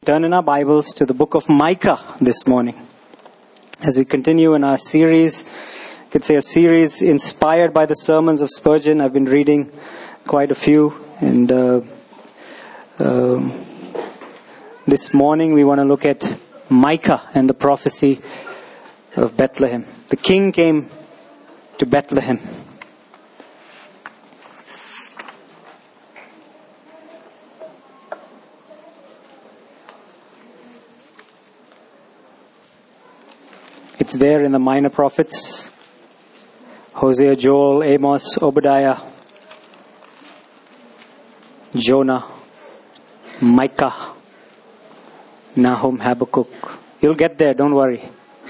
turn in our Bibles to the book of Micah this morning. As we continue in our series, you could say a series inspired by the sermons of Spurgeon. I've been reading quite a few, and this morning we want to look at Micah and the prophecy of Bethlehem. The king came to Bethlehem. It's there in the minor prophets: Hosea, Joel, Amos, Obadiah, Jonah, Micah, Nahum, Habakkuk. You'll get there, don't worry.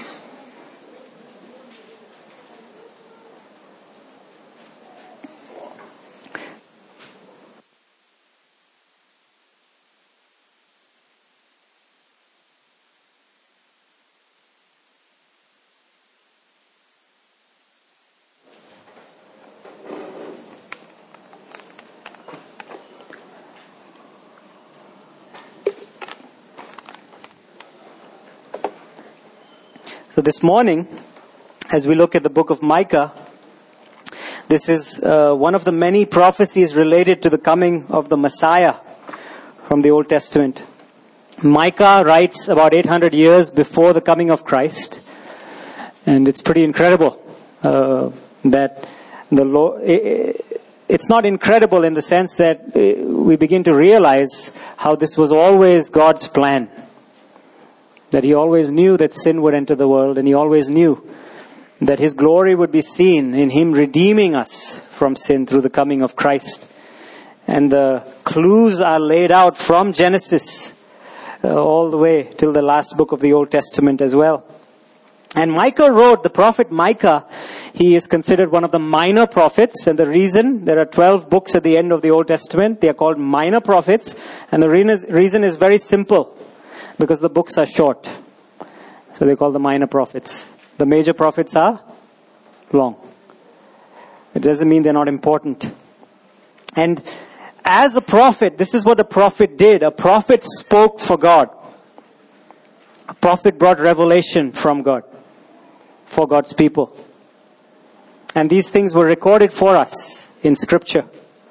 So this morning, as we look at the book of Micah, this is one of the many prophecies related to the coming of the Messiah from the Old Testament. Micah writes about 800 years before the coming of Christ, and it's pretty incredible that the Lord. It's not incredible in the sense that we begin to realize how this was always God's plan. That he always knew that sin would enter the world, and he always knew that his glory would be seen in him redeeming us from sin through the coming of Christ. And the clues are laid out from Genesis all the way till the last book of the Old Testament as well. And Micah wrote, the prophet Micah, he is considered one of the minor prophets, and the reason, there are 12 books at the end of the Old Testament, they are called minor prophets, and the reason is very simple. Because the books are short. So they call the minor prophets. The major prophets are long. It doesn't mean they're not important. And as a prophet, this is what a prophet did. A prophet spoke for God. A prophet brought revelation from God. For God's people. And these things were recorded for us in Scripture.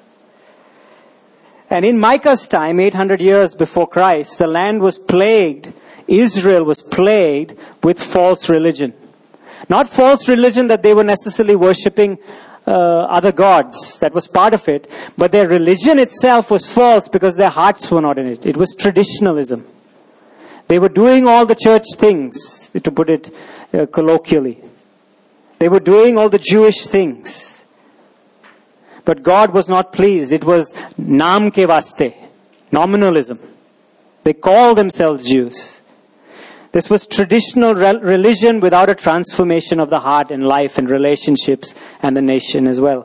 And in Micah's time, 800 years before Christ, the land was plagued, Israel was plagued with false religion. Not false religion that they were necessarily worshipping other gods, that was part of it, but their religion itself was false because their hearts were not in it. It was traditionalism. They were doing all the church things, to put it colloquially. They were doing all the Jewish things. But God was not pleased. It was naam ke vaste, nominalism. They called themselves Jews. This was traditional religion without a transformation of the heart and life and relationships and the nation as well.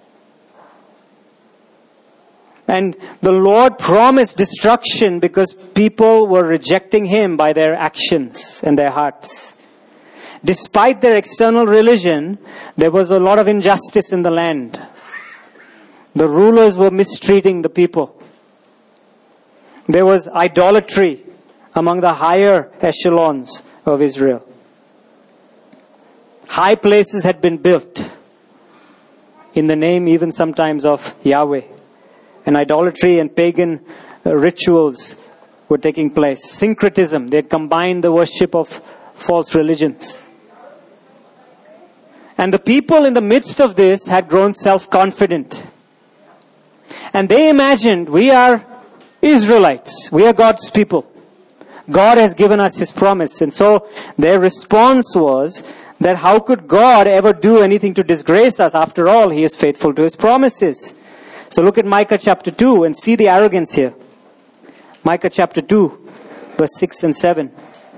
And the Lord promised destruction because people were rejecting Him by their actions and their hearts. Despite their external religion, there was a lot of injustice in the land. The rulers were mistreating the people. There was idolatry among the higher echelons of Israel. High places had been built in the name even sometimes of Yahweh. And idolatry and pagan rituals were taking place. Syncretism, they had combined the worship of false religions. And the people in the midst of this had grown self-confident. And they imagined, we are Israelites. We are God's people. God has given us His promise. And so their response was that how could God ever do anything to disgrace us? After all, He is faithful to His promises. So look at Micah chapter 2 and see the arrogance here. Micah chapter 2, verse 6 and 7.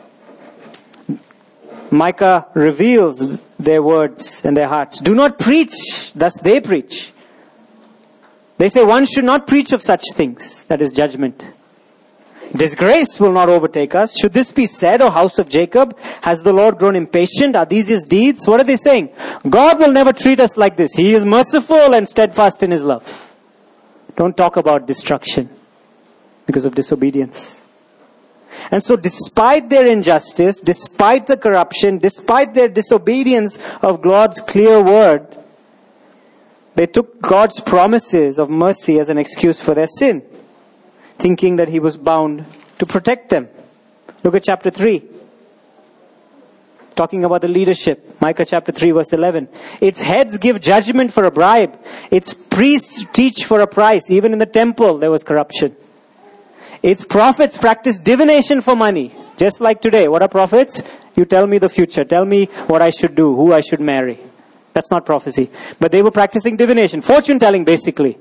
Micah reveals their words and their hearts. Do not preach, thus they preach. They say one should not preach of such things. That is judgment. Disgrace will not overtake us. Should this be said, O house of Jacob? Has the Lord grown impatient? Are these His deeds? What are they saying? God will never treat us like this. He is merciful and steadfast in His love. Don't talk about destruction because of disobedience. And so despite their injustice, despite the corruption, despite their disobedience of God's clear word, they took God's promises of mercy as an excuse for their sin, thinking that he was bound to protect them. Look at chapter 3. Talking about the leadership. Micah chapter 3 verse 11. Its heads give judgment for a bribe. Its priests teach for a price. Even in the temple there was corruption. Its prophets practice divination for money. Just like today. What are prophets? You tell me the future. Tell me what I should do. Who I should marry. That's not prophecy. But they were practicing divination. Fortune telling basically.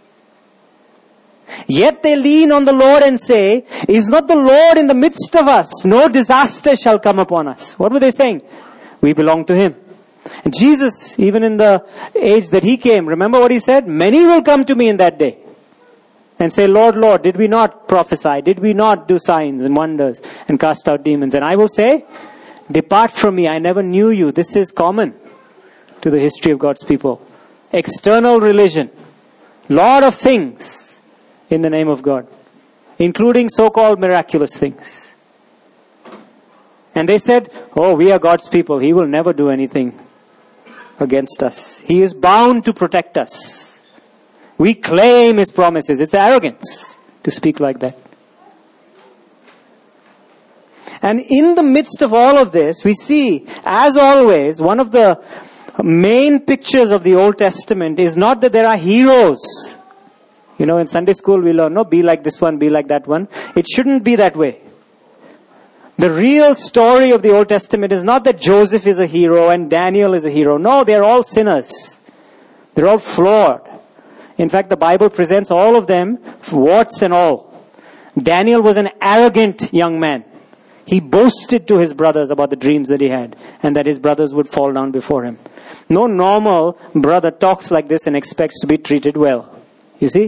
Yet they lean on the Lord and say, is not the Lord in the midst of us? No disaster shall come upon us. What were they saying? We belong to him. And Jesus, even in the age that he came, remember what he said? Many will come to me in that day and say, Lord, Lord, did we not prophesy? Did we not do signs and wonders and cast out demons? And I will say, depart from me, I never knew you. This is common to the history of God's people. External religion. Lot of things in the name of God, including so-called miraculous things. And they said, oh, we are God's people. He will never do anything against us. He is bound to protect us. We claim his promises. It's arrogance to speak like that. And in the midst of all of this, we see, as always, one of the main pictures of the Old Testament is not that there are heroes. You know, in Sunday school we learn, no, be like this one, be like that one. It shouldn't be that way. The real story of the Old Testament is not that Joseph is a hero and Daniel is a hero. No, they're all sinners. They're all flawed. In fact, the Bible presents all of them, warts and all. Daniel was an arrogant young man. He boasted to his brothers about the dreams that he had and that his brothers would fall down before him. No normal brother talks like this and expects to be treated well. You see?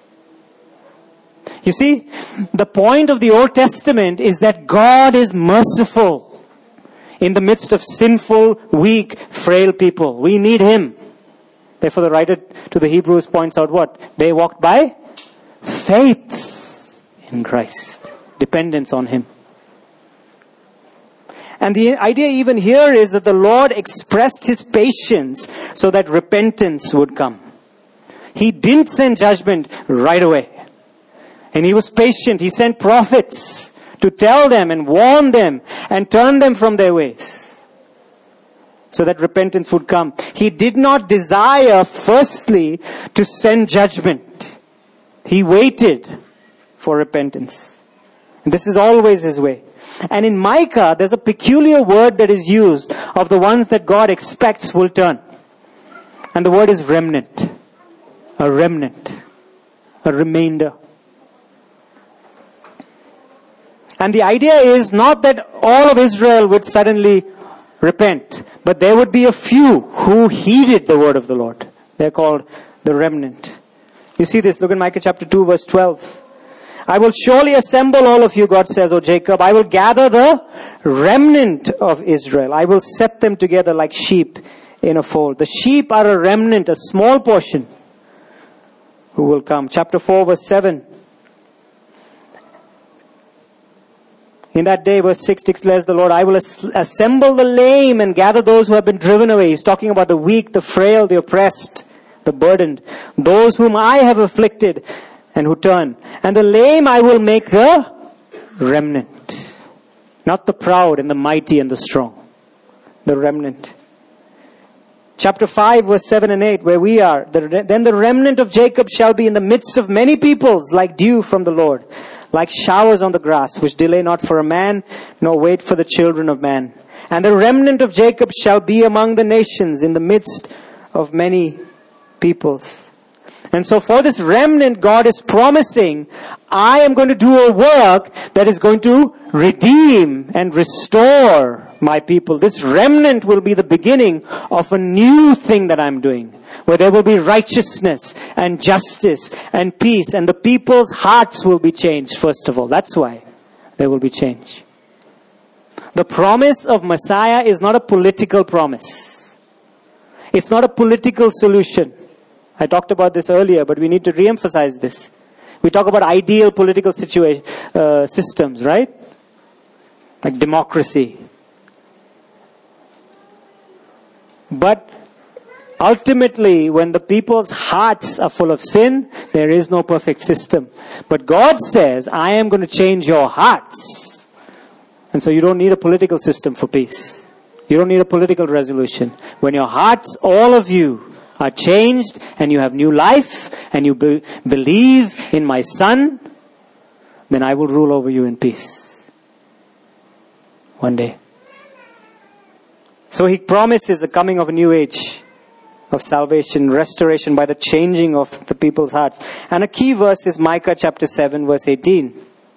You see, the point of the Old Testament is that God is merciful in the midst of sinful, weak, frail people. We need him. Therefore, the writer to the Hebrews points out what? They walked by faith in Christ. Dependence on him. And the idea even here is that the Lord expressed his patience so that repentance would come. He didn't send judgment right away. And he was patient. He sent prophets to tell them and warn them and turn them from their ways, so that repentance would come. He did not desire, firstly, to send judgment. He waited for repentance. And this is always his way. And in Micah, there's a peculiar word that is used of the ones that God expects will turn. And the word is remnant. A remnant. A remainder. And the idea is not that all of Israel would suddenly repent, but there would be a few who heeded the word of the Lord. They're called the remnant. You see this, look at Micah chapter 2 verse 12. I will surely assemble all of you, God says, O Jacob. I will gather the remnant of Israel. I will set them together like sheep in a fold. The sheep are a remnant, a small portion who will come. Chapter 4 verse 7. In that day, verse 6 declares the Lord, I will assemble the lame and gather those who have been driven away. He's talking about the weak, the frail, the oppressed, the burdened. Those whom I have afflicted and who turn. And the lame I will make the remnant. Not the proud and the mighty and the strong. The remnant. Chapter 5 verse 7 and 8 where we are. Then the remnant of Jacob shall be in the midst of many peoples like dew from the Lord. Like showers on the grass, which delay not for a man, nor wait for the children of man. And the remnant of Jacob shall be among the nations in the midst of many peoples. And so for this remnant, God is promising, I am going to do a work that is going to redeem and restore my people. This remnant will be the beginning of a new thing that I'm doing, where there will be righteousness and justice and peace, and the people's hearts will be changed, first of all. That's why there will be change. The promise of Messiah is not a political promise. It's not a political solution. I talked about this earlier, but we need to re-emphasize this. We talk about ideal political systems, right? like democracy. But ultimately, when the people's hearts are full of sin, there is no perfect system. But God says, I am going to change your hearts. And so you don't need a political system for peace. You don't need a political resolution. When your hearts, all of you, are changed and you have new life and you believe in my Son, then I will rule over you in peace. One day. So he promises the coming of a new age of salvation, restoration by the changing of the people's hearts. And a key verse is Micah chapter 7 verse 18.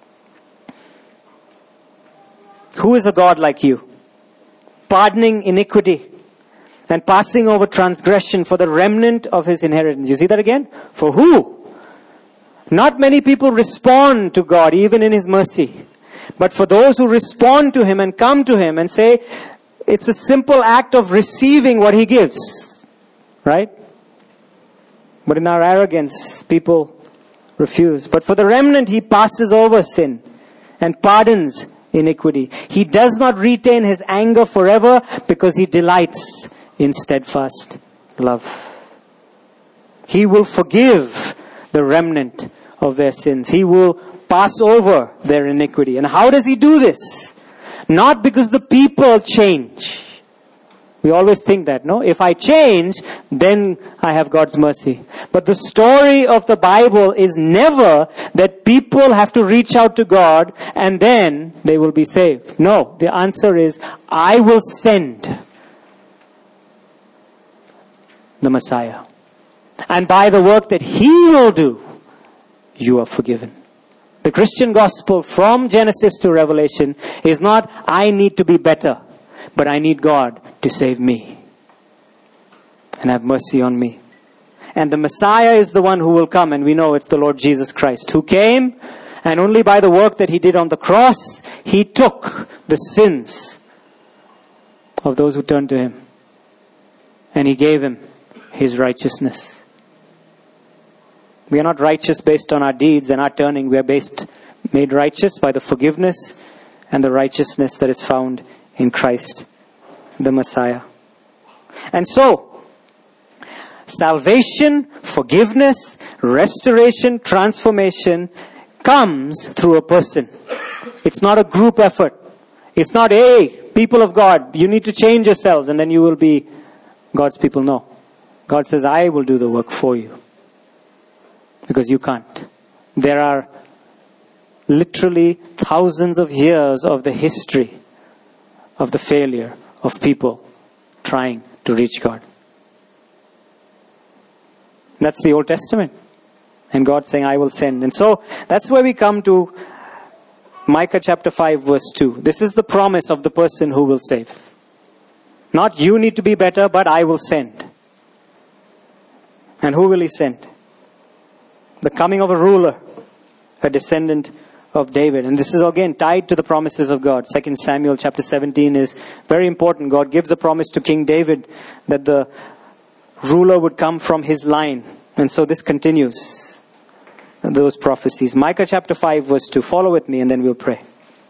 Who is a God like you, pardoning iniquity and passing over transgression for the remnant of his inheritance? You see that again? For who? Not many people respond to God even in his mercy. But for those who respond to him and come to him and say, it's a simple act of receiving what he gives. Right? But in our arrogance, people refuse. But for the remnant, he passes over sin and pardons iniquity. He does not retain his anger forever because he delights in steadfast love. He will forgive the remnant of their sins. He will pass over their iniquity. And how does he do this? Not because the people change. We always think that, no? If I change, then I have God's mercy. But the story of the Bible is never that people have to reach out to God and then they will be saved. No, the answer is, I will send the Messiah. And by the work that he will do, you are forgiven. The Christian gospel from Genesis to Revelation is not, I need to be better, but I need God to save me and have mercy on me. And the Messiah is the one who will come, and we know it's the Lord Jesus Christ who came, and only by the work that he did on the cross, he took the sins of those who turned to him, and he gave him his righteousness. We are not righteous based on our deeds and our turning. We are made righteous by the forgiveness and the righteousness that is found in Christ, the Messiah. And so, salvation, forgiveness, restoration, transformation comes through a person. It's not a group effort. It's not, hey, people of God, you need to change yourselves and then you will be God's people. No. God says, I will do the work for you. Because you can't. There are literally thousands of years of the history of the failure of people trying to reach God. That's the Old Testament. And God saying, I will send. And so that's where we come to Micah chapter 5 verse 2. This is the promise of the person who will save. Not you need to be better, but I will send. And who will he send? The coming of a ruler, a descendant of David. And this is again tied to the promises of God. 2 Samuel chapter 17 is very important. God gives a promise to King David that the ruler would come from his line. And so this continues those prophecies. Micah chapter 5 verse 2. Follow with me and then we'll pray.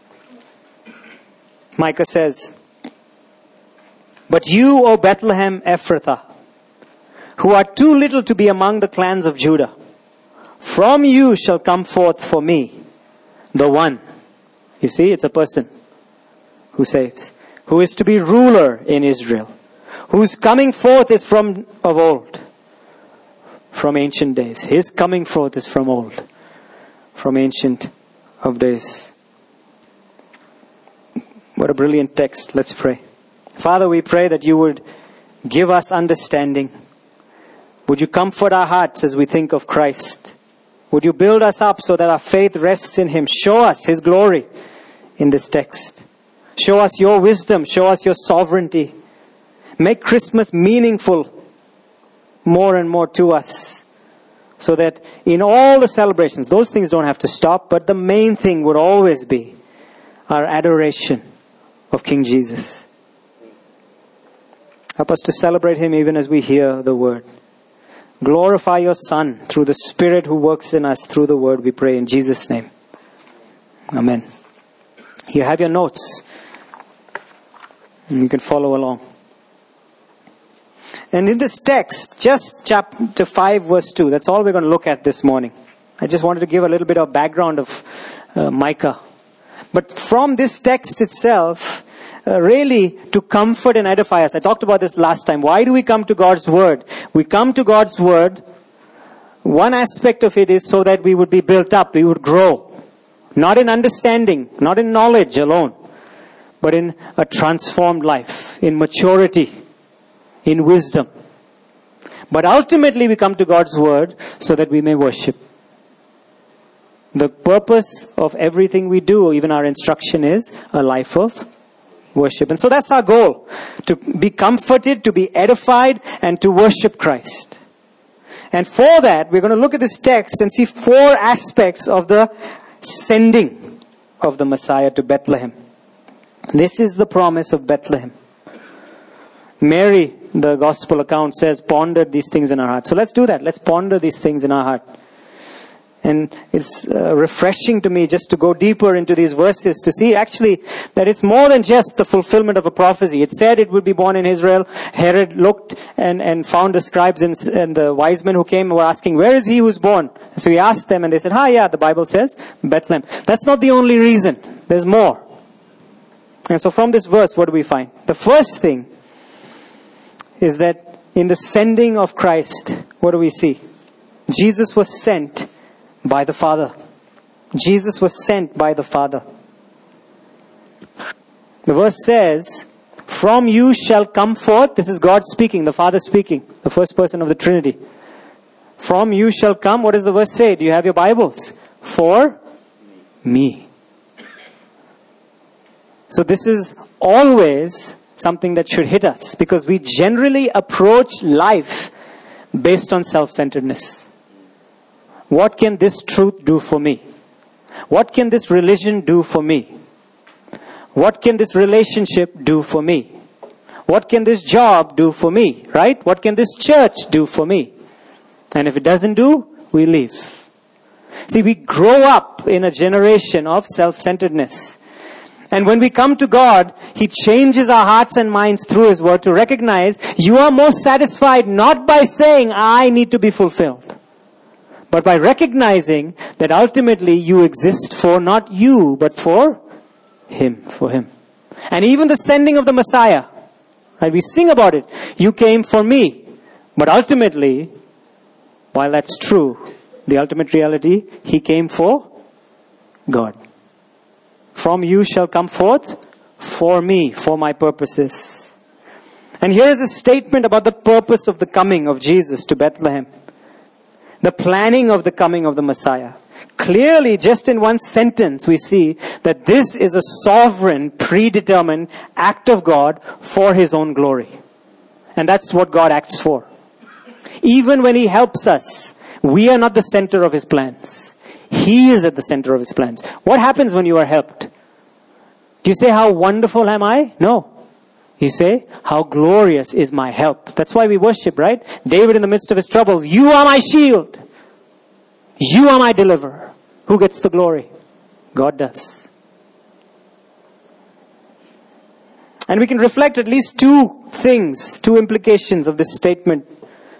Micah says, But you, O Bethlehem Ephrathah, who are too little to be among the clans of Judah, from you shall come forth for me the one. You see, it's a person who saves, who is to be ruler in Israel, whose coming forth is from of old, from ancient days. His coming forth is from old, from ancient of days. What a brilliant text. Let's pray. Father, we pray that you would give us understanding. Would you comfort our hearts as we think of Christ? Would you build us up so that our faith rests in him? Show us his glory in this text. Show us your wisdom. Show us your sovereignty. Make Christmas meaningful more and more to us. So that in all the celebrations, those things don't have to stop, but the main thing would always be our adoration of King Jesus. Help us to celebrate him even as we hear the word. Glorify your Son through the Spirit who works in us through the word, we pray in Jesus' name. Amen. You have your notes. And you can follow along. And in this text, just chapter 5 verse 2, that's all we're going to look at this morning. I just wanted to give a little bit of background of Micah. But from this text itself, really to comfort and edify us. I talked about this last time. Why do we come to God's Word? We come to God's Word. One aspect of it is so that we would be built up, we would grow. Not in understanding, not in knowledge alone, but in a transformed life, in maturity, in wisdom. But ultimately we come to God's Word so that we may worship. The purpose of everything we do, even our instruction, is a life of worship. And so that's our goal. To be comforted, to be edified, and to worship Christ. And for that, we're going to look at this text and see 4 aspects of the sending of the Messiah to Bethlehem. This is the promise of Bethlehem. Mary, the gospel account says, pondered these things in our heart. So let's do that. Let's ponder these things in our heart. And it's refreshing to me just to go deeper into these verses to see actually that it's more than just the fulfillment of a prophecy. It said it would be born in Israel. Herod looked and found the scribes and the wise men who came were asking, where is he who's born? So he asked them and they said, yeah, the Bible says Bethlehem. That's not the only reason. There's more. And so from this verse, what do we find? The first thing is that in the sending of Christ, what do we see? Jesus was sent by the Father. Jesus was sent by the Father. The verse says, from you shall come forth, this is God speaking, the Father speaking, the first person of the Trinity. From you shall come, what does the verse say? Do you have your Bibles? For me. So this is always something that should hit us, because we generally approach life based on self-centeredness. What can this truth do for me? What can this religion do for me? What can this relationship do for me? What can this job do for me? Right? What can this church do for me? And if it doesn't do, we leave. See, we grow up in a generation of self-centeredness. And when we come to God, He changes our hearts and minds through His Word to recognize you are more satisfied not by saying, I need to be fulfilled, but by recognizing that ultimately you exist for not you, but for Him, for Him. And even the sending of the Messiah, right? We sing about it. You came for me. But ultimately, while that's true, the ultimate reality, He came for God. From you shall come forth for me, for my purposes. And here is a statement about the purpose of the coming of Jesus to Bethlehem. The planning of the coming of the Messiah. Clearly, just in one sentence, we see that this is a sovereign, predetermined act of God for His own glory. And that's what God acts for. Even when He helps us, we are not the center of His plans. He is at the center of His plans. What happens when you are helped? Do you say, how wonderful am I? No. You say, how glorious is my help. That's why we worship, right? David in the midst of his troubles, you are my shield. You are my deliverer. Who gets the glory? God does. And we can reflect at least 2 things, 2 implications of this statement.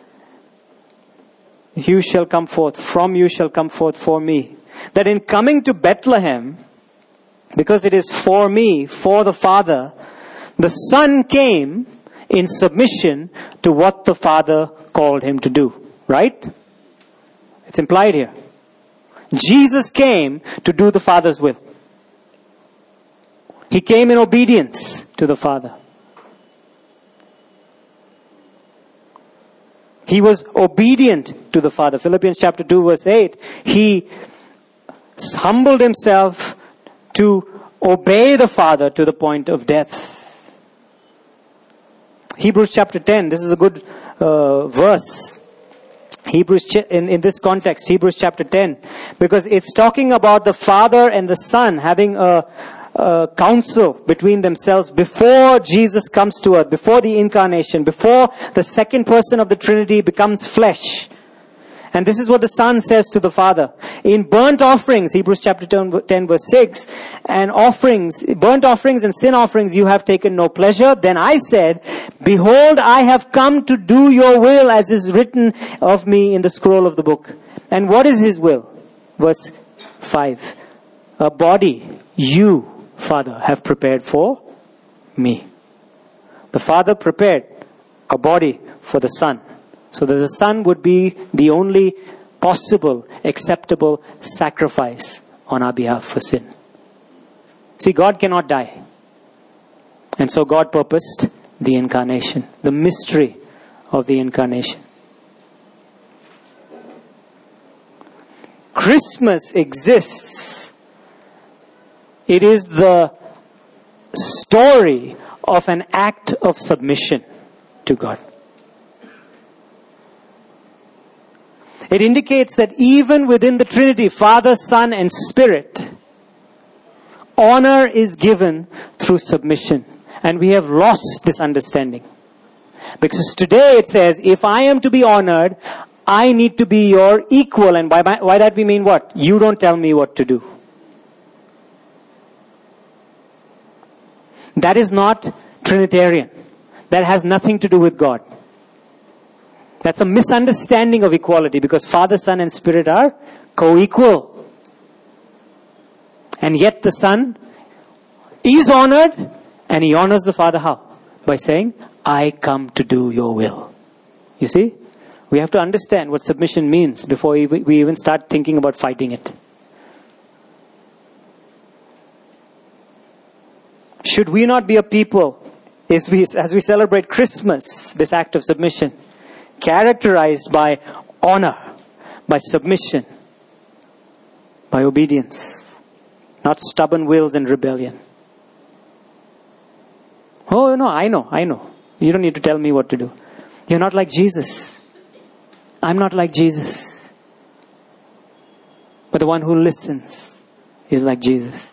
You shall come forth, from you shall come forth for me. That in coming to Bethlehem, because it is for me, for the Father, the Son came in submission to what the Father called Him to do. Right? It's implied here. Jesus came to do the Father's will. He came in obedience to the Father. He was obedient to the Father. Philippians chapter 2 verse 8. He humbled Himself to obey the Father to the point of death. Hebrews chapter 10, this is a good verse. In this context, Hebrews chapter 10, because it's talking about the Father and the Son having a counsel between themselves before Jesus comes to earth, before the incarnation, before the second person of the Trinity becomes flesh. And this is what the Son says to the Father. In burnt offerings, Hebrews chapter 10 verse 6, and burnt offerings and sin offerings you have taken no pleasure. Then I said, behold, I have come to do your will as is written of me in the scroll of the book. And what is his will? Verse 5. A body you, Father, have prepared for me. The Father prepared a body for the Son, so that the Son would be the only possible, acceptable sacrifice on our behalf for sin. See, God cannot die. And so God purposed the incarnation, the mystery of the incarnation. Christmas exists. It is the story of an act of submission to God. It indicates that even within the Trinity, Father, Son, and Spirit, honor is given through submission. And we have lost this understanding. Because today it says, if I am to be honored, I need to be your equal. And by that we mean what? You don't tell me what to do. That is not Trinitarian. That has nothing to do with God. That's a misunderstanding of equality, because Father, Son, and Spirit are co-equal. And yet the Son is honored, and he honors the Father how? By saying, I come to do your will. You see? We have to understand what submission means before we even start thinking about fighting it. Should we not be a people, as we celebrate Christmas, this act of submission, characterized by honor, by submission, by obedience, not stubborn wills and rebellion? Oh, no, I know. You don't need to tell me what to do. You're not like Jesus. I'm not like Jesus. But the one who listens is like Jesus.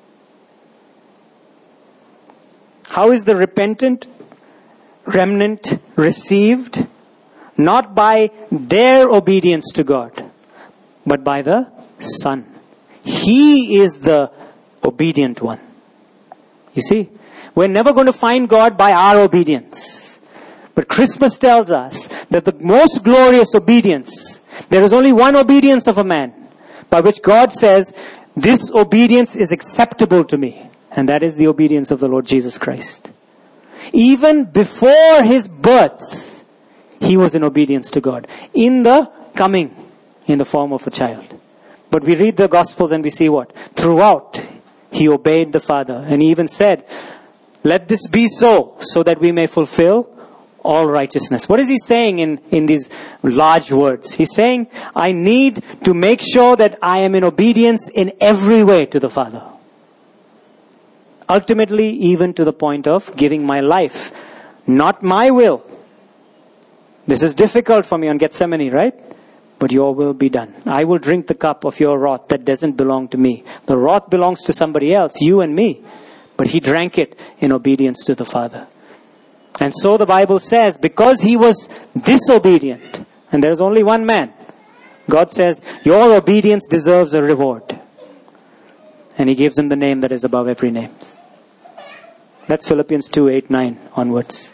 How is the repentant remnant received? Not by their obedience to God, but by the Son. He is the obedient one. You see, we're never going to find God by our obedience. But Christmas tells us that the most glorious obedience, there is only one obedience of a man, by which God says, this obedience is acceptable to me. And that is the obedience of the Lord Jesus Christ. Even before his birth, he was in obedience to God. In the coming, in the form of a child. But we read the Gospels and we see what? Throughout, he obeyed the Father. And he even said, let this be so that we may fulfill all righteousness. What is he saying in these large words? He's saying, I need to make sure that I am in obedience in every way to the Father. Ultimately, even to the point of giving my life. Not my will. This is difficult for me on Gethsemane, right? But your will be done. I will drink the cup of your wrath that doesn't belong to me. The wrath belongs to somebody else, you and me. But he drank it in obedience to the Father. And so the Bible says, because he was disobedient, and there's only one man, God says, your obedience deserves a reward. And he gives him the name that is above every name. That's Philippians 2:8-9 onwards.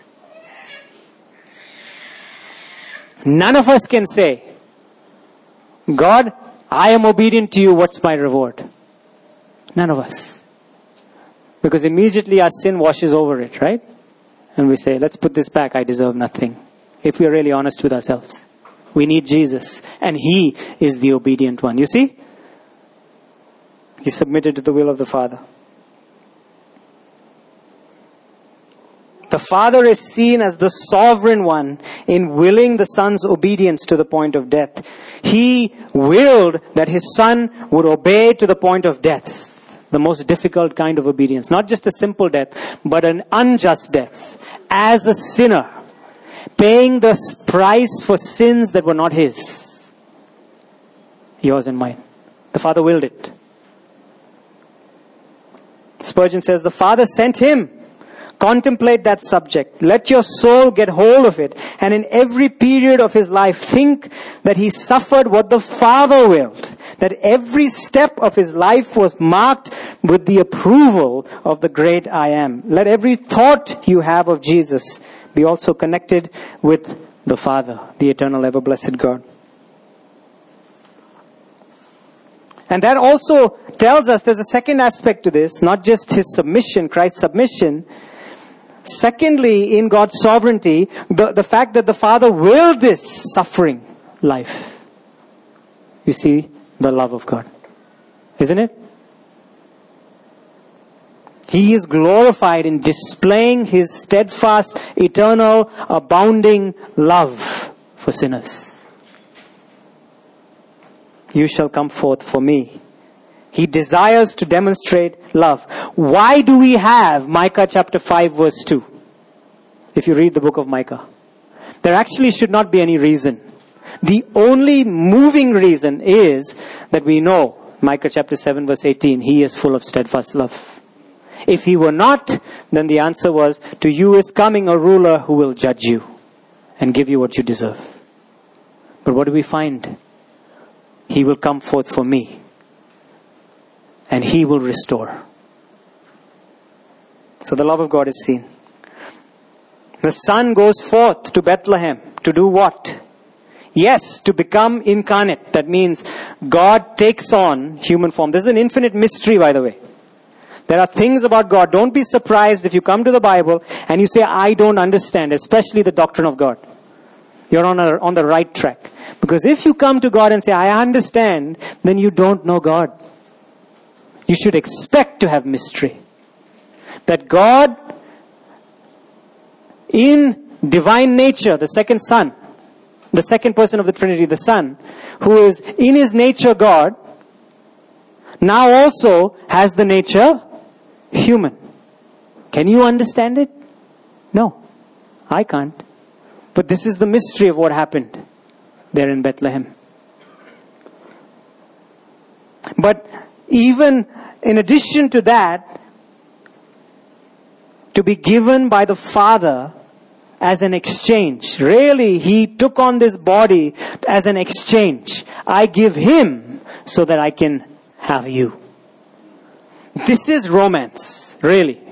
None of us can say, God, I am obedient to you, what's my reward? None of us. Because immediately our sin washes over it, right? And we say, let's put this back, I deserve nothing. If we are really honest with ourselves. We need Jesus. And he is the obedient one. You see? He submitted to the will of the Father. The Father is seen as the sovereign one in willing the Son's obedience to the point of death. He willed that his Son would obey to the point of death. The most difficult kind of obedience. Not just a simple death, but an unjust death. As a sinner. Paying the price for sins that were not his. Yours and mine. The Father willed it. Spurgeon says, the Father sent him, Contemplate that subject. Let your soul get hold of it. And in every period of his life, think that he suffered what the Father willed. That every step of his life was marked with the approval of the great I Am. Let every thought you have of Jesus be also connected with the Father, the eternal, ever blessed God. And that also tells us there's a second aspect to this, not just his submission, Christ's submission. Secondly, in God's sovereignty, the fact that the Father willed this suffering life. You see the love of God, isn't it? He is glorified in displaying his steadfast, eternal, abounding love for sinners. You shall come forth for me. He desires to demonstrate love. Why do we have Micah chapter 5 verse 2? If you read the book of Micah. There actually should not be any reason. The only moving reason is that we know, Micah chapter 7 verse 18, he is full of steadfast love. If he were not, then the answer was, to you is coming a ruler who will judge you and give you what you deserve. But what do we find? He will come forth for me. And he will restore. So the love of God is seen. The Son goes forth to Bethlehem to do what? Yes, to become incarnate. That means God takes on human form. This is an infinite mystery, by the way. There are things about God. Don't be surprised if you come to the Bible and you say, I don't understand, especially the doctrine of God. You're on the right track. Because if you come to God and say, I understand, then you don't know God. You should expect to have mystery. That God, in divine nature, the second Son, the second person of the Trinity, the Son, who is in his nature God, now also has the nature human. Can you understand it? No, I can't. But this is the mystery of what happened there in Bethlehem. But even in addition to that, to be given by the Father as an exchange. Really, he took on this body as an exchange. I give him so that I can have you. This is romance, really.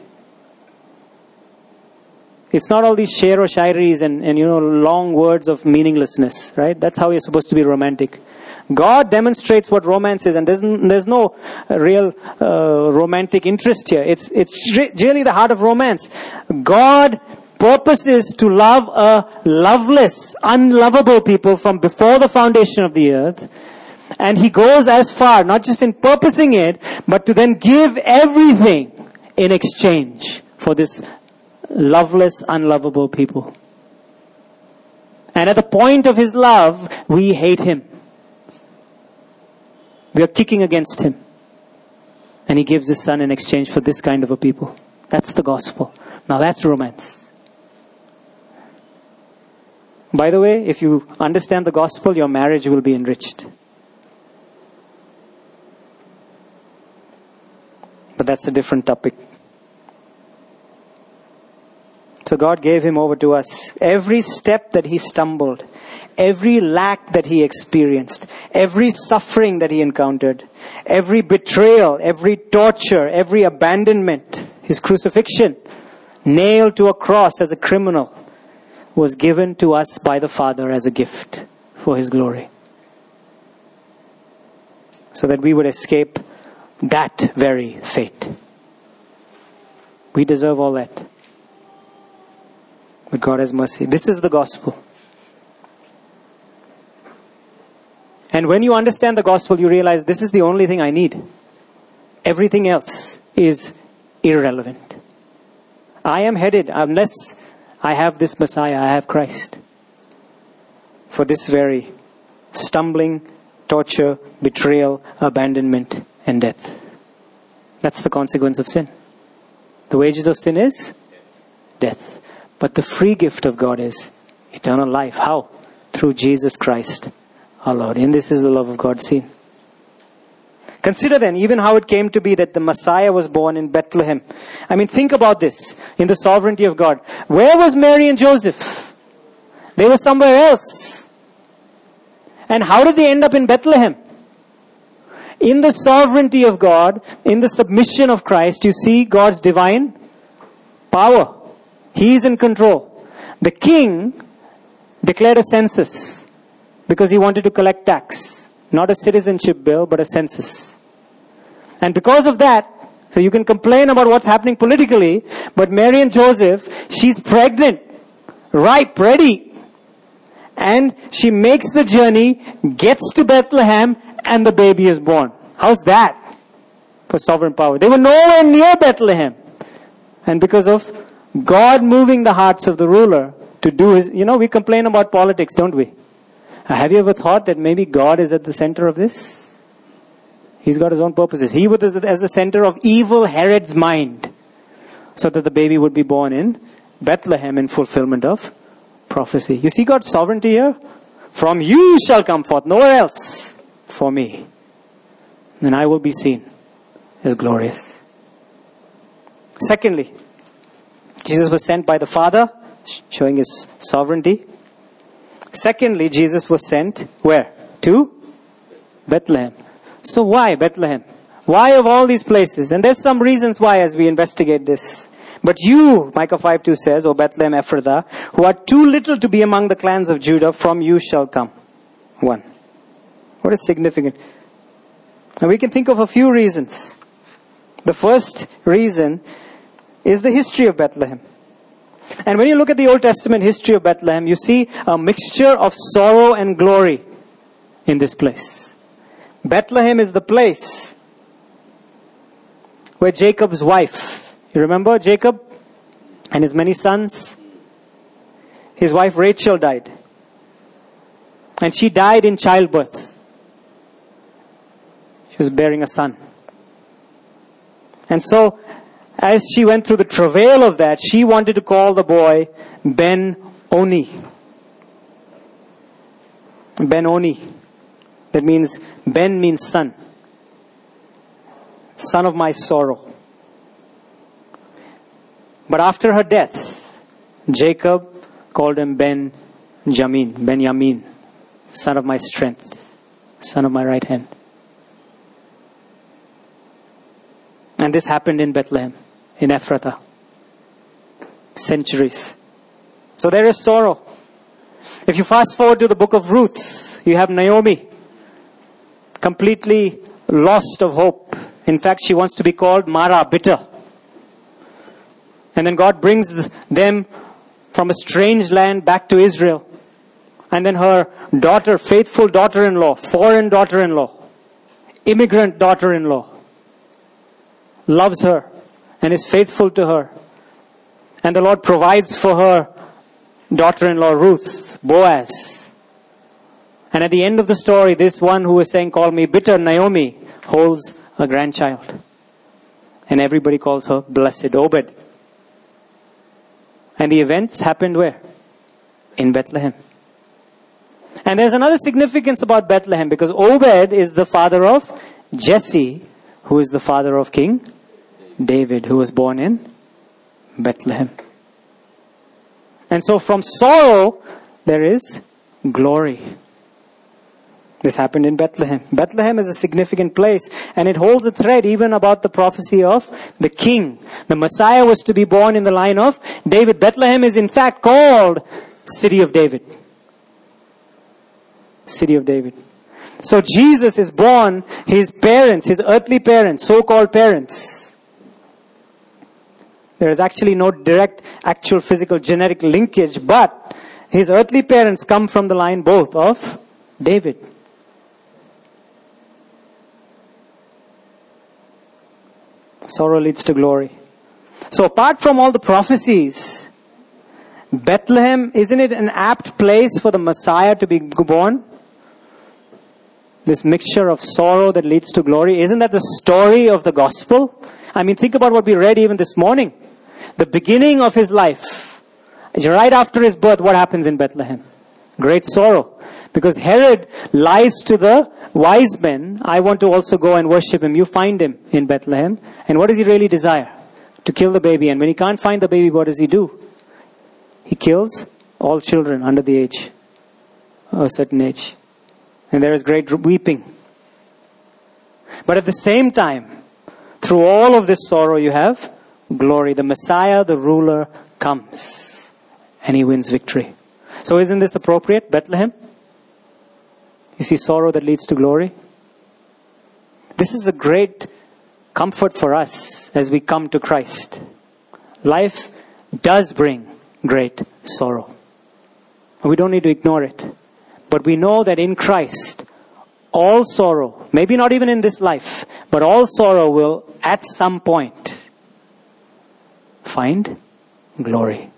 It's not all these share or shairis and long words of meaninglessness, right? That's how you're supposed to be romantic. God demonstrates what romance is, and there's no real romantic interest here. It's really the heart of romance. God purposes to love a loveless, unlovable people from before the foundation of the earth. And he goes as far, not just in purposing it, but to then give everything in exchange for this loveless, unlovable people. And at the point of his love, we hate him. We are kicking against him. And he gives his Son in exchange for this kind of a people. That's the gospel. Now that's romance. By the way, if you understand the gospel, your marriage will be enriched. But that's a different topic. So God gave him over to us. Every step that he stumbled, every lack that he experienced, every suffering that he encountered, every betrayal, every torture, every abandonment, his crucifixion, nailed to a cross as a criminal, was given to us by the Father as a gift for his glory. So that we would escape that very fate. We deserve all that. But God has mercy. This is the gospel. And when you understand the gospel, you realize this is the only thing I need. Everything else is irrelevant. I am headed, unless I have this Messiah, I have Christ, for this very stumbling, torture, betrayal, abandonment, and death. That's the consequence of sin. The wages of sin is death. But the free gift of God is eternal life. How? Through Jesus Christ our Lord. And this is the love of God seen. Consider then even how it came to be that the Messiah was born in Bethlehem. I mean, think about this in the sovereignty of God. Where was Mary and Joseph? They were somewhere else. And how did they end up in Bethlehem? In the sovereignty of God, in the submission of Christ, you see God's divine power. He is in control. The king declared a census because he wanted to collect tax. Not a citizenship bill, but a census. And because of that, so you can complain about what's happening politically, but Mary and Joseph, she's pregnant, ripe, ready. And she makes the journey, gets to Bethlehem, and the baby is born. How's that for sovereign power? They were nowhere near Bethlehem. And because of God moving the hearts of the ruler to do his, we complain about politics, don't we? Have you ever thought that maybe God is at the center of this? He's got his own purposes. He was as the center of evil Herod's mind, so that the baby would be born in Bethlehem in fulfillment of prophecy. You see God's sovereignty here? From you shall come forth, nowhere else, for me. And I will be seen as glorious. Secondly, Jesus was sent by the Father, showing his sovereignty. Secondly, Jesus was sent where? To Bethlehem. So why Bethlehem? Why of all these places? And there's some reasons why as we investigate this. But you, Micah 5:2 says, O Bethlehem Ephrathah, who are too little to be among the clans of Judah, from you shall come one. What is significant? And we can think of a few reasons. The first reason is the history of Bethlehem. And when you look at the Old Testament history of Bethlehem, you see a mixture of sorrow and glory in this place. Bethlehem is the place where Jacob's wife, you remember Jacob and his many sons? His wife Rachel died. And she died in childbirth. She was bearing a son. And so, as she went through the travail of that, she wanted to call the boy Ben-Oni. Ben-Oni. That means, Ben means son. Son of my sorrow. But after her death, Jacob called him Benjamin, son of my strength, son of my right hand. And this happened in Bethlehem, in Ephrathah. Centuries. So there is sorrow. If you fast forward to the book of Ruth, you have Naomi, completely lost of hope. In fact, she wants to be called Mara, bitter. And then God brings them from a strange land back to Israel. And then her daughter, faithful daughter-in-law, foreign daughter-in-law, immigrant daughter-in-law, loves her and is faithful to her. And the Lord provides for her daughter-in-law Ruth, Boaz. And at the end of the story, this one who is saying, call me bitter, Naomi, holds a grandchild. And everybody calls her blessed Obed. And the events happened where? In Bethlehem. And there's another significance about Bethlehem, because Obed is the father of Jesse, who is the father of King David, who was born in Bethlehem. And so from sorrow, there is glory. This happened in Bethlehem. Bethlehem is a significant place, and it holds a thread even about the prophecy of the king. The Messiah was to be born in the line of David. Bethlehem is in fact called City of David. City of David. So Jesus is born, his parents, his earthly parents, so-called parents. There is actually no direct, actual physical genetic linkage, but his earthly parents come from the line both of David. Sorrow leads to glory. So apart from all the prophecies, Bethlehem, isn't it an apt place for the Messiah to be born? This mixture of sorrow that leads to glory. Isn't that the story of the gospel? I mean, think about what we read even this morning. The beginning of his life. Right after his birth, what happens in Bethlehem? Great sorrow. Because Herod lies to the wise men, I want to also go and worship him. You find him in Bethlehem. And what does he really desire? To kill the baby. And when he can't find the baby, what does he do? He kills all children under the age, a certain age. And there is great weeping. But at the same time, through all of this sorrow, you have glory. The Messiah, the ruler, comes. And he wins victory. So isn't this appropriate, Bethlehem? You see sorrow that leads to glory? This is a great comfort for us as we come to Christ. Life does bring great sorrow. We don't need to ignore it. But we know that in Christ, all sorrow, maybe not even in this life, but all sorrow will at some point find glory.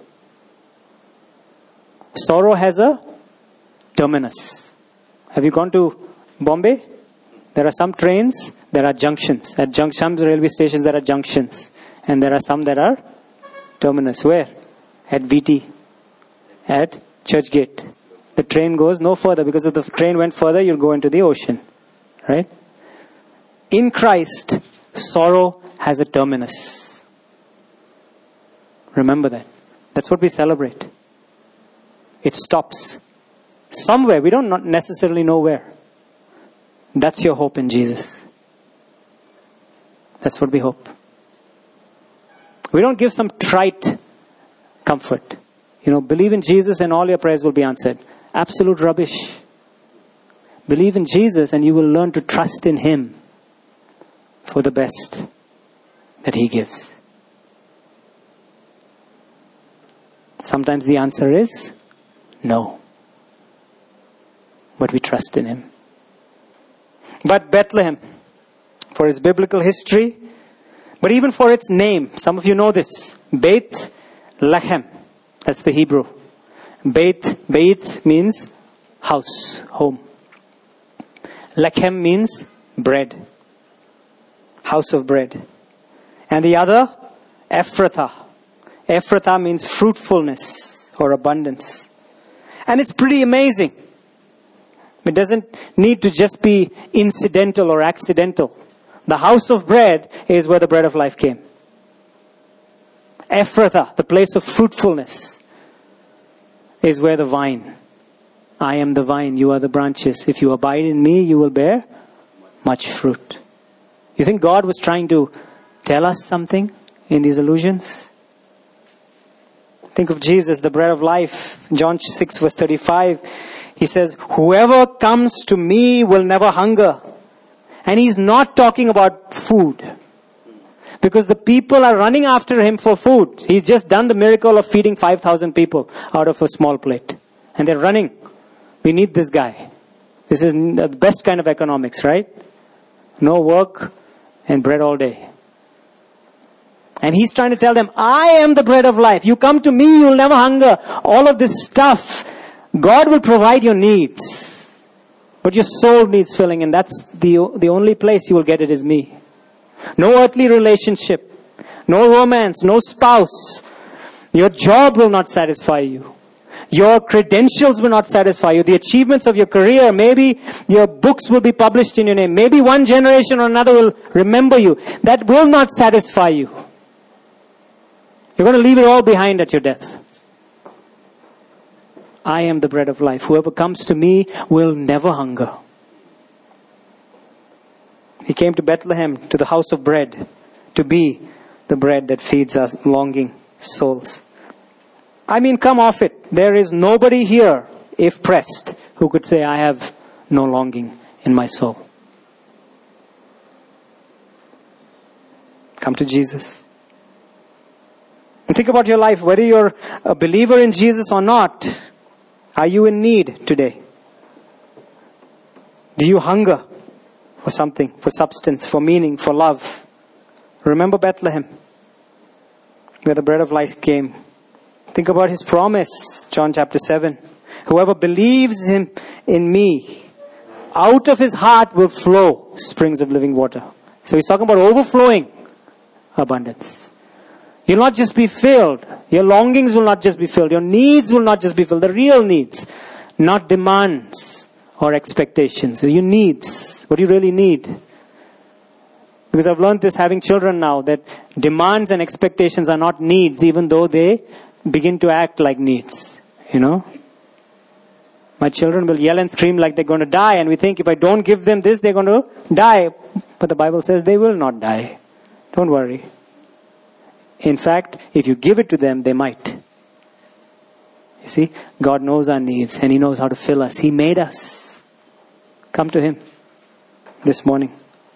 Sorrow has a terminus. Have you gone to Bombay? There are some trains, there are junctions. At some railway stations there are junctions. And there are some that are terminus. Where? At VT. At Churchgate. The train goes no further, because if the train went further, you'll go into the ocean. Right? In Christ, sorrow has a terminus. Remember that. That's what we celebrate. It stops somewhere. We don't not necessarily know where. That's your hope in Jesus. That's what we hope. We don't give some trite comfort. Believe in Jesus and all your prayers will be answered. Absolute rubbish. Believe in Jesus and you will learn to trust in Him for the best that He gives. Sometimes the answer is no. But we trust in Him. But Bethlehem, for its biblical history, but even for its name, some of you know this. Beit Lechem. That's the Hebrew. Beit means house, home. Lechem means bread. House of bread. And the other, Ephrathah. Ephrathah means fruitfulness or abundance. And it's pretty amazing. It doesn't need to just be incidental or accidental. The house of bread is where the bread of life came. Ephrathah, the place of fruitfulness, is where the vine. I am the vine, you are the branches. If you abide in me, you will bear much fruit. You think God was trying to tell us something in these allusions? Think of Jesus, the bread of life. John 6 verse 35. He says, whoever comes to me will never hunger. And He's not talking about food. Because the people are running after Him for food. He's just done the miracle of feeding 5,000 people out of a small plate. And they're running. We need this guy. This is the best kind of economics, right? No work and bread all day. And He's trying to tell them, I am the bread of life. You come to me, you'll never hunger. All of this stuff, God will provide your needs. But your soul needs filling, and that's the only place you will get it is me. No earthly relationship. No romance. No spouse. Your job will not satisfy you. Your credentials will not satisfy you. The achievements of your career, maybe your books will be published in your name. Maybe one generation or another will remember you. That will not satisfy you. You're going to leave it all behind at your death. I am the bread of life. Whoever comes to me will never hunger. He came to Bethlehem, to the house of bread, to be the bread that feeds us longing souls. I mean, come off it. There is nobody here, if pressed, who could say, I have no longing in my soul. Come to Jesus. And think about your life, whether you're a believer in Jesus or not. Are you in need today? Do you hunger for something, for substance, for meaning, for love? Remember Bethlehem, where the bread of life came. Think about His promise, John chapter 7. Whoever believes in me, out of his heart will flow springs of living water. So He's talking about overflowing abundance. You'll not just be filled. Your longings will not just be filled. Your needs will not just be filled. The real needs. not demands or expectations. So your needs, what you really need. Because I've learned this having children now, that demands and expectations are not needs, even though they begin to act like needs. You know? My children will yell and scream like they're going to die, and we think if I don't give them this, they're going to die. But the Bible says they will not die. Don't worry. In fact, if you give it to them, they might. You see, God knows our needs and He knows how to fill us. He made us. Come to Him this morning.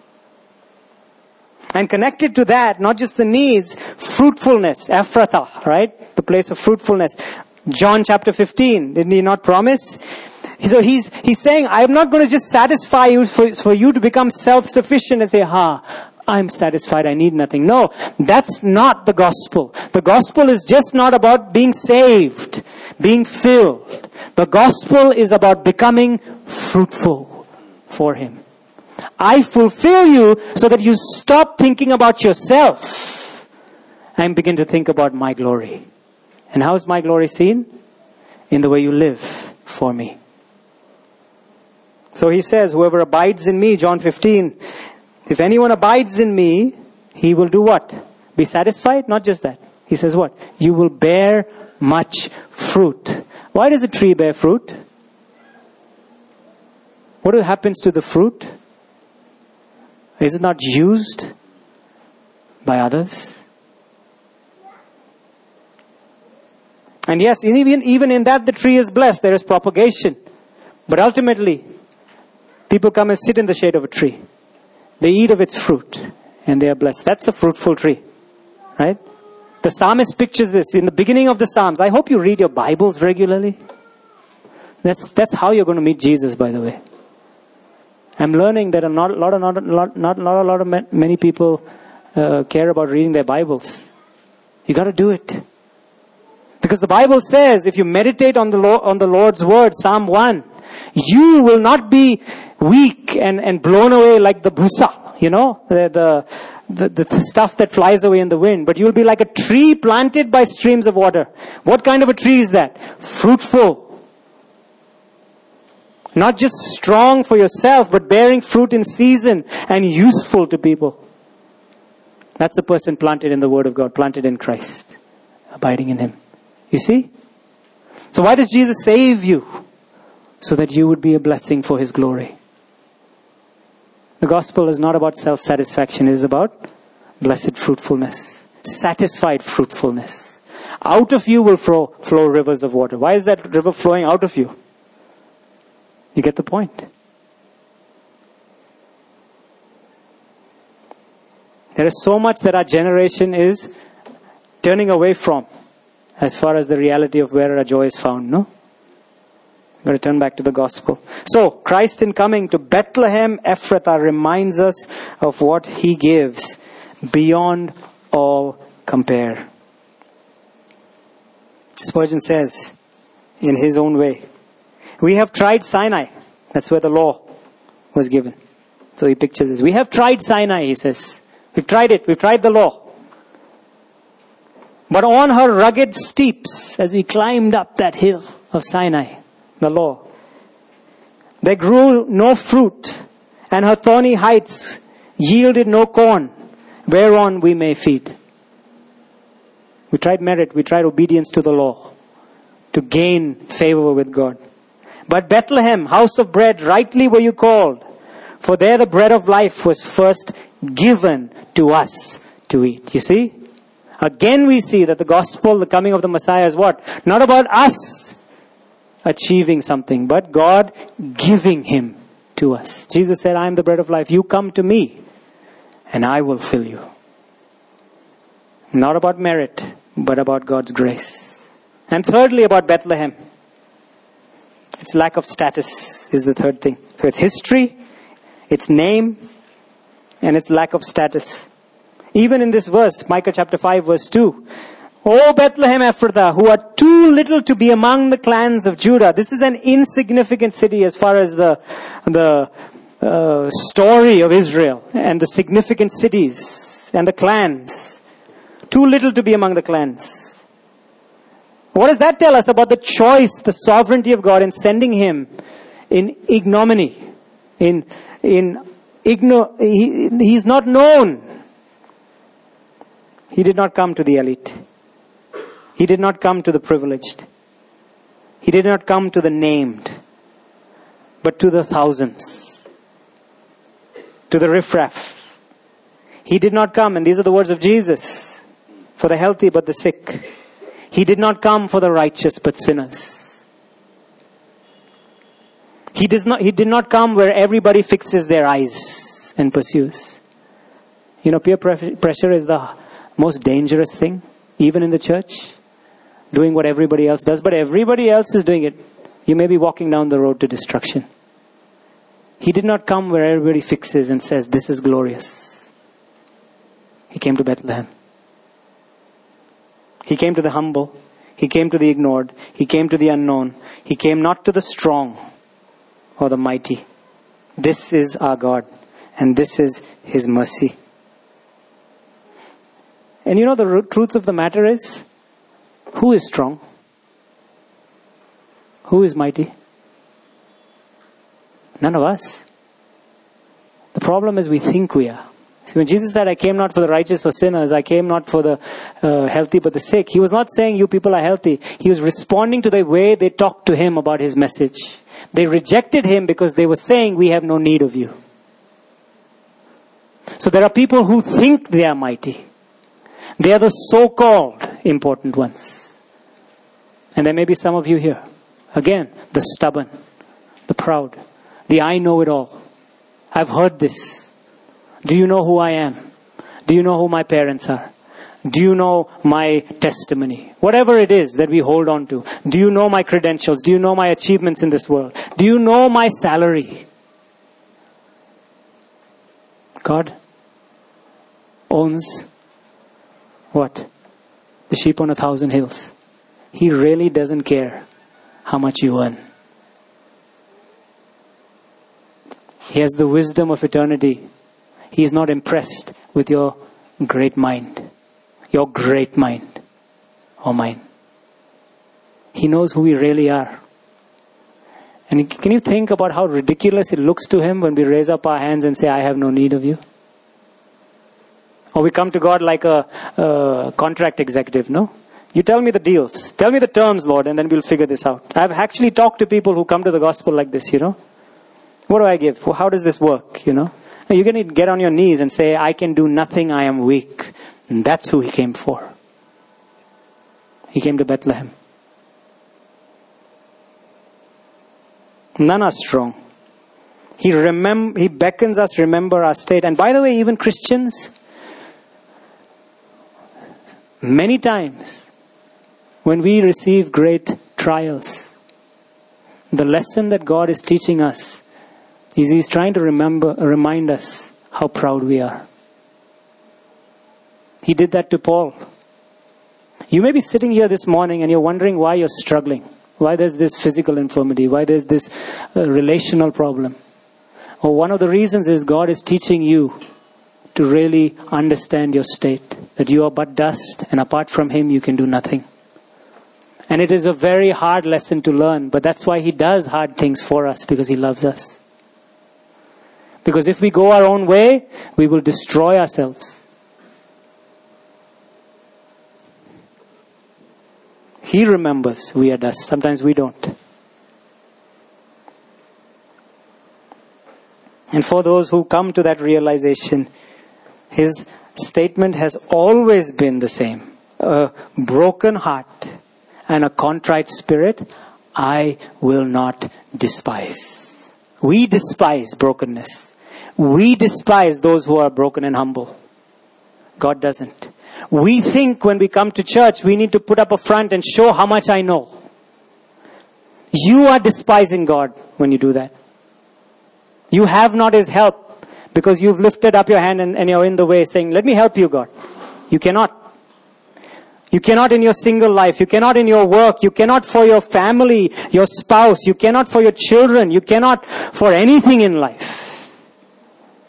And connected to that, not just the needs, fruitfulness, Ephrathah, right? The place of fruitfulness. John chapter 15, didn't He not promise? So he's saying, I'm not going to just satisfy you for you to become self-sufficient and say, I'm satisfied, I need nothing. No, that's not the gospel. The gospel is just not about being saved, being filled. The gospel is about becoming fruitful for Him. I fulfill you so that you stop thinking about yourself and begin to think about my glory. And how is my glory seen? In the way you live for me. So He says, whoever abides in me, John 15, if anyone abides in me, he will do what? Be satisfied? Not just that. He says what? You will bear much fruit. Why does a tree bear fruit? What happens to the fruit? Is it not used by others? And yes, even in that the tree is blessed. There is propagation. But ultimately, people come and sit in the shade of a tree. They eat of its fruit and they are blessed. That's a fruitful tree. Right? The psalmist pictures this in the beginning of the Psalms. I hope you read your Bibles regularly. That's how you're going to meet Jesus, by the way. I'm learning that many people care about reading their Bibles. You got to do it. Because the Bible says, if you meditate on the Lord's word, Psalm 1, you will not be weak and blown away like the bhusa, you know, the stuff that flies away in the wind. But you'll be like a tree planted by streams of water. What kind of a tree is that? Fruitful. Not just strong for yourself, but bearing fruit in season and useful to people. That's the person planted in the Word of God, planted in Christ, abiding in Him. You see? So why does Jesus save you? So that you would be a blessing for His glory. The gospel is not about self-satisfaction. It is about blessed fruitfulness. Satisfied fruitfulness. Out of you will flow rivers of water. Why is that river flowing out of you? You get the point. There is so much that our generation is turning away from as far as the reality of where our joy is found, no? We've got to turn back to the gospel. So, Christ in coming to Bethlehem Ephrathah reminds us of what He gives beyond all compare. Spurgeon says, in his own way, we have tried Sinai. That's where the law was given. So he pictures this. We have tried Sinai, he says. We've tried it. We've tried the law. But on her rugged steeps, as we climbed up that hill of Sinai, the law, there grew no fruit, and her thorny heights yielded no corn, whereon we may feed. We tried merit. We tried obedience to the law to gain favor with God. But Bethlehem, house of bread, rightly were you called, for there the bread of life was first given to us to eat. You see? Again we see that the gospel, the coming of the Messiah is what? Not about us achieving something, but God giving Him to us. Jesus said, I am the bread of life. You come to me and I will fill you. Not about merit, but about God's grace. And thirdly, about Bethlehem. Its lack of status is the third thing. So its history, its name, and its lack of status. Even in this verse, Micah chapter 5 verse 2. O Bethlehem Ephrathah, who are too little to be among the clans of Judah. This is an insignificant city as far as the story of Israel and the significant cities and the clans. Too little to be among the clans. What does that tell us about the choice, the sovereignty of God in sending him in ignominy? He's not known. He did not come to the elite. He did not come to the privileged. He did not come to the named, but to the thousands, to the riffraff. He did not come, and these are the words of Jesus, for the healthy but the sick. He did not come for the righteous but sinners. He did not come where everybody fixes their eyes and pursues. You know, peer pressure is the most dangerous thing, even in the church. Doing what everybody else does, but everybody else is doing it. You may be walking down the road to destruction. He did not come where everybody fixes and says, this is glorious. He came to Bethlehem. He came to the humble. He came to the ignored. He came to the unknown. He came not to the strong or the mighty. This is our God, and this is his mercy. And you know, the truth of the matter is, who is strong? Who is mighty? None of us. The problem is we think we are. See, when Jesus said, I came not for the righteous or sinners, I came not for the healthy but the sick, he was not saying you people are healthy. He was responding to the way they talked to him about his message. They rejected him because they were saying, we have no need of you. So there are people who think they are mighty. They are the so-called important ones. And there may be some of you here. Again, the stubborn, the proud, the I know it all. I've heard this. Do you know who I am? Do you know who my parents are? Do you know my testimony? Whatever it is that we hold on to. Do you know my credentials? Do you know my achievements in this world? Do you know my salary? God owns what? The sheep on 1,000 hills. He really doesn't care how much you earn. He has the wisdom of eternity. He is not impressed with your great mind. Your great mind. Or mine. He knows who we really are. And can you think about how ridiculous it looks to him when we raise up our hands and say, I have no need of you? Or we come to God like a contract executive, no? You tell me the deals. Tell me the terms, Lord, and then we'll figure this out. I've actually talked to people who come to the gospel like this, you know. What do I give? How does this work, you know? You're going to get on your knees and say, I can do nothing, I am weak. And that's who he came for. He came to Bethlehem. None are strong. He beckons us, remember our state. And by the way, even Christians, many times, when we receive great trials, the lesson that God is teaching us is He's trying to remind us how proud we are. He did that to Paul. You may be sitting here this morning and you're wondering why you're struggling. Why there's this physical infirmity. Why there's this relational problem. Or one of the reasons is God is teaching you to really understand your state. That you are but dust and apart from Him you can do nothing. And it is a very hard lesson to learn. But that's why He does hard things for us. Because He loves us. Because if we go our own way, we will destroy ourselves. He remembers we are dust. Sometimes we don't. And for those who come to that realization, His statement has always been the same. A broken heart and a contrite spirit, I will not despise. We despise brokenness. We despise those who are broken and humble. God doesn't. We think when we come to church, we need to put up a front and show how much I know. You are despising God when you do that. You have not His help because you've lifted up your hand and you're in the way saying, let me help you, God. You cannot. You cannot in your single life. You cannot in your work. You cannot for your family, your spouse. You cannot for your children. You cannot for anything in life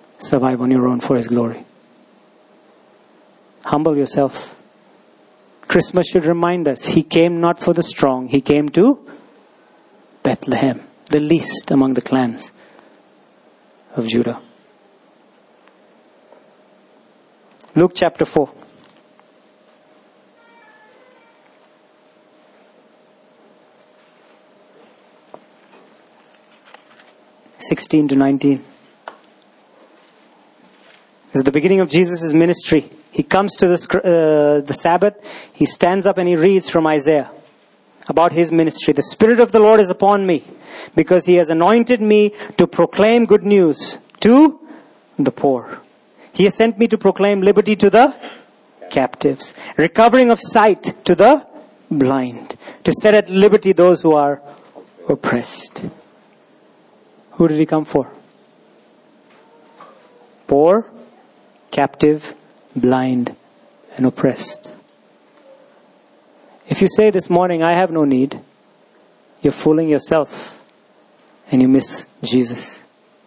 survive on your own for His glory. Humble yourself. Christmas should remind us, He came not for the strong, He came to Bethlehem, the least among the clans of Judah. Luke chapter 4. (16 to 19). This is the beginning of Jesus' ministry. He comes to the Sabbath. He stands up and he reads from Isaiah about his ministry. The Spirit of the Lord is upon me, because He has anointed me to proclaim good news to the poor. He has sent me to proclaim liberty to the captives, recovering of sight to the blind, to set at liberty those who are oppressed. Who did He come for? Poor, captive, blind, and oppressed. If you say this morning, I have no need, you're fooling yourself and you miss Jesus.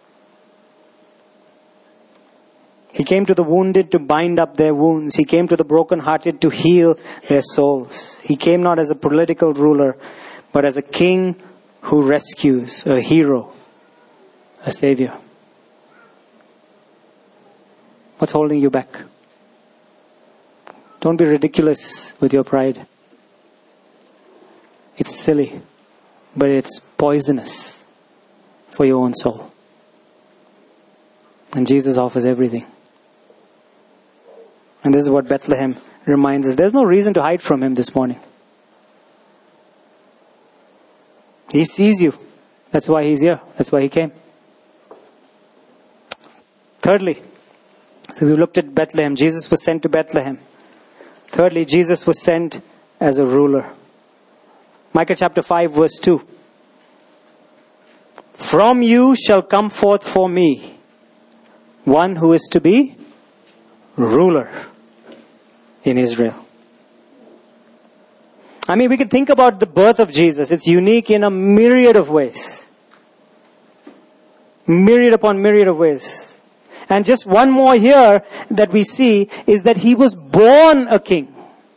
He came to the wounded to bind up their wounds. He came to the brokenhearted to heal their souls. He came not as a political ruler, but as a king who rescues, a hero, a savior. What's holding you back? Don't be ridiculous with your pride. It's silly, but it's poisonous for your own soul. And Jesus offers everything. And this is what Bethlehem reminds us. There's no reason to hide from Him this morning. He sees you. That's why He's here. That's why He came. Thirdly, so we looked at Bethlehem. Jesus was sent to Bethlehem. Thirdly, Jesus was sent as a ruler. Micah chapter 5 verse 2. From you shall come forth for me one who is to be ruler in Israel. I mean, we can think about the birth of Jesus. It's unique in a myriad of ways. Myriad upon myriad of ways. And just one more here that we see is that He was born a king.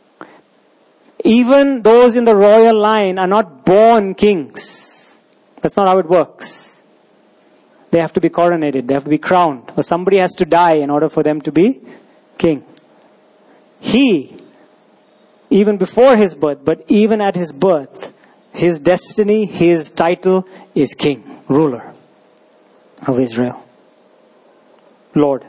Even those in the royal line are not born kings. That's not how it works. They have to be coronated. They have to be crowned. Or somebody has to die in order for them to be king. He, even before His birth, but even at His birth, His destiny, His title is king, ruler of Israel. Lord.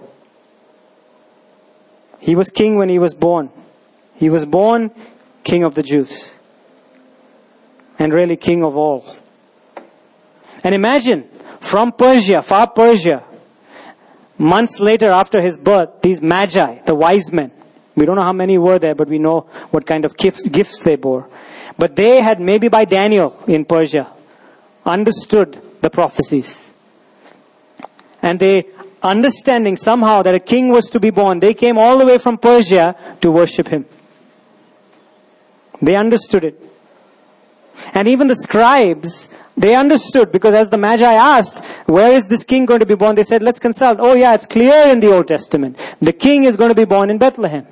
He was king when He was born. He was born King of the Jews. And really King of all. And imagine, from Persia, far Persia, months later after His birth, these magi, the wise men, we don't know how many were there, but we know what kind of gifts they bore. But they had, maybe by Daniel in Persia, understood the prophecies. And they, understanding somehow that a king was to be born, they came all the way from Persia to worship Him. They understood it. And even the scribes, they understood, because as the Magi asked, where is this king going to be born? They said, let's consult. Oh yeah, it's clear in the Old Testament. The king is going to be born in Bethlehem.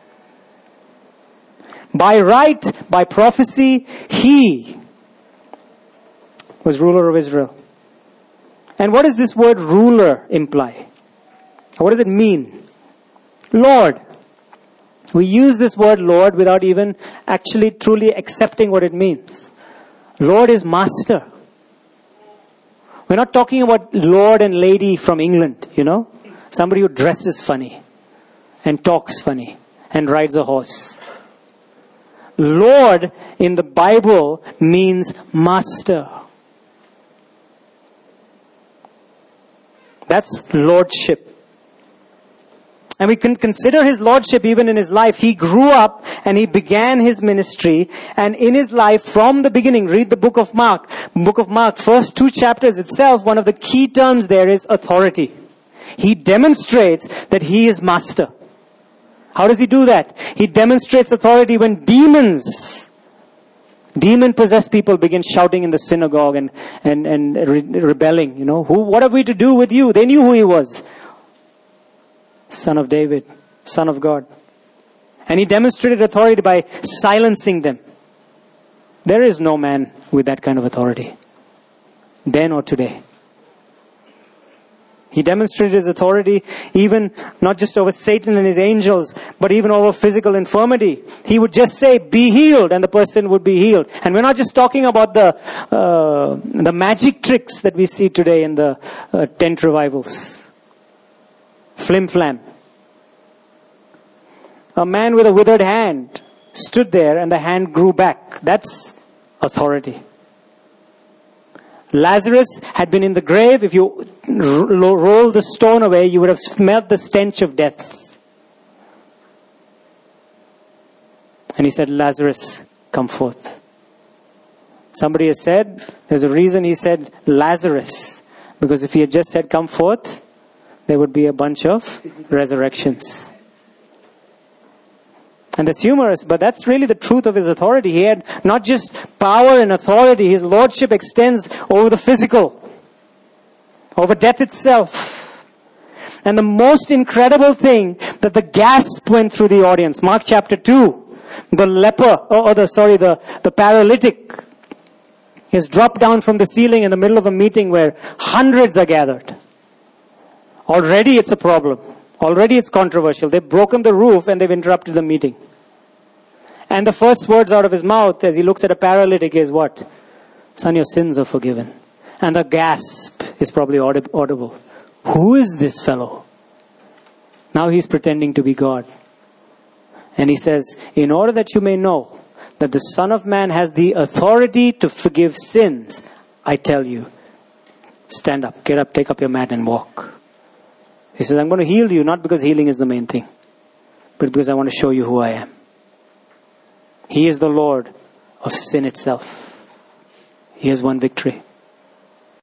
By right, by prophecy, He was ruler of Israel. And what does this word ruler imply? What does it mean? Lord. We use this word Lord without even actually truly accepting what it means. Lord is master. We're not talking about Lord and Lady from England, you know. Somebody who dresses funny and talks funny and rides a horse. Lord in the Bible means master. That's lordship. And we can consider His lordship even in His life. He grew up and He began His ministry. And in His life, from the beginning, read the book of Mark. Book of Mark, first 2 chapters itself, one of the key terms there is authority. He demonstrates that He is master. How does He do that? He demonstrates authority when demon-possessed people begin shouting in the synagogue and rebelling. You know, what have we to do with you? They knew who He was. Son of David, Son of God. And he demonstrated authority by silencing them. There is no man with that kind of authority, then or today. He demonstrated his authority even not just over Satan and his angels, but even over physical infirmity. He would just say, be healed, and the person would be healed. And we're not just talking about the magic tricks that we see today in the tent revivals. Flim flam. A man with a withered hand stood there and the hand grew back. That's authority. Lazarus had been in the grave. If you roll the stone away, you would have smelled the stench of death. And he said, Lazarus, come forth. Somebody has said, there's a reason he said Lazarus. Because if he had just said, come forth, there would be a bunch of resurrections. And that's humorous, but that's really the truth of his authority. He had not just power and authority, his lordship extends over the physical, over death itself. And the most incredible thing that the gasp went through the audience, Mark chapter 2, the leper, the paralytic is dropped down from the ceiling in the middle of a meeting where hundreds are gathered. Already it's a problem. Already it's controversial. They've broken the roof and they've interrupted the meeting. And the first words out of his mouth as he looks at a paralytic is what? Son, your sins are forgiven. And the gasp is probably audible. Who is this fellow? Now he's pretending to be God. And he says, in order that you may know that the Son of Man has the authority to forgive sins, I tell you, stand up, get up, take up your mat and walk. He says, I'm going to heal you, not because healing is the main thing, but because I want to show you who I am. He is the Lord of sin itself. He has won victory.